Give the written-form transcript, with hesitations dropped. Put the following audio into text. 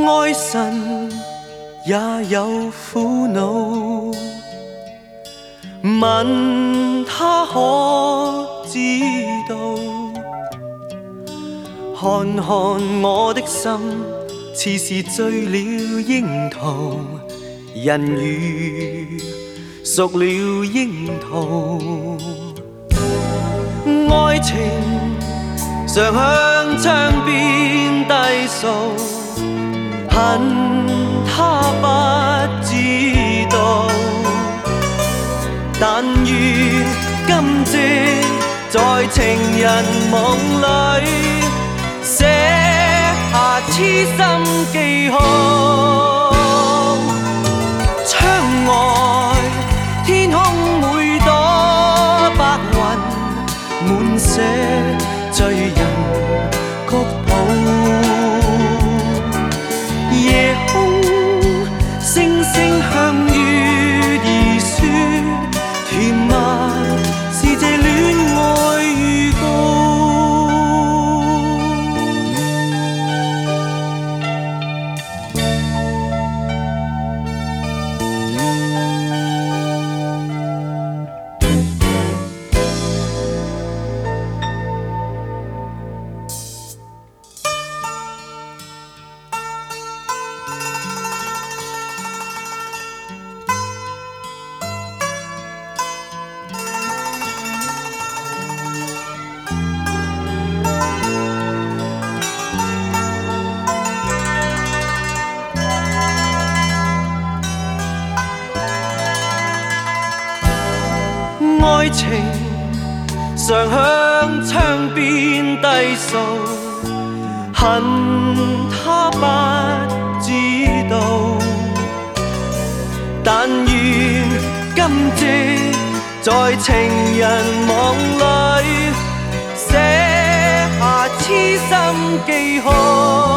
愛神也有苦惱，問他可知道？看看我的心，似是醉了櫻桃，人如熟了櫻桃。愛情常向窗邊低訴，恨他不知道。但願今夕在情人夢裏寫下痴心記號。窗外天空每朵白雲，滿寫醉人曲譜。夜空星星向月兒說，甜蜜是這戀愛預告。愛情常向窗邊低訴，恨他不知道。但願今夕在情人夢裏寫下痴心記號。